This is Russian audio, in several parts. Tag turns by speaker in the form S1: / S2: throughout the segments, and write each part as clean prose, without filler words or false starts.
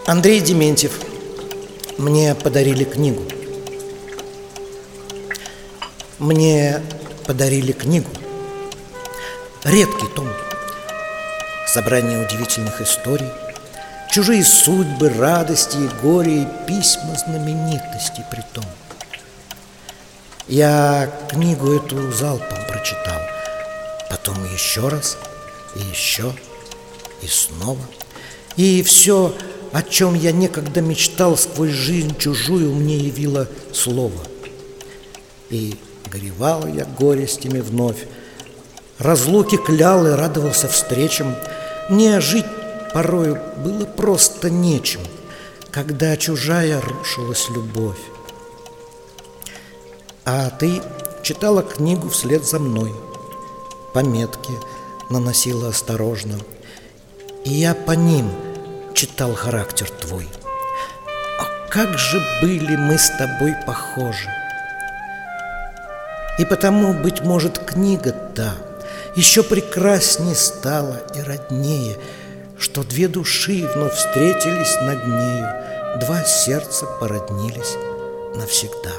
S1: Андрей Дементьев. Мне подарили книгу. Мне подарили книгу. Редкий том. Собрание удивительных историй, чужие судьбы, радости и горе, и письма знаменитостей притом. Я книгу эту залпом прочитал, потом еще раз, и еще, и снова. И все, о чем я некогда мечтал, сквозь жизнь чужую мне явило слово. И горевал я горестями вновь, разлуки клял и радовался встречам. Мне жить порою было просто нечем, когда чужая рушилась любовь. А ты читала книгу вслед за мной, пометки наносила осторожно, и я по ним читал характер твой. А как же были мы с тобой похожи! И потому, быть может, книга та еще прекрасней стала и роднее, что две души вновь встретились над нею, два сердца породнились навсегда.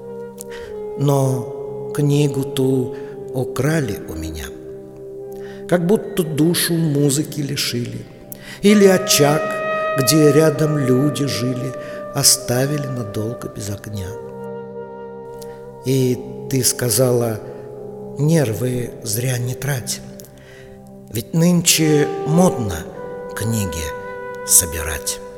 S1: Но книгу ту украли у меня, как будто душу музыки лишили, или очаг, где рядом люди жили, оставили надолго без огня. И ты сказала: нервы зря не трать, ведь нынче модно книги собирать.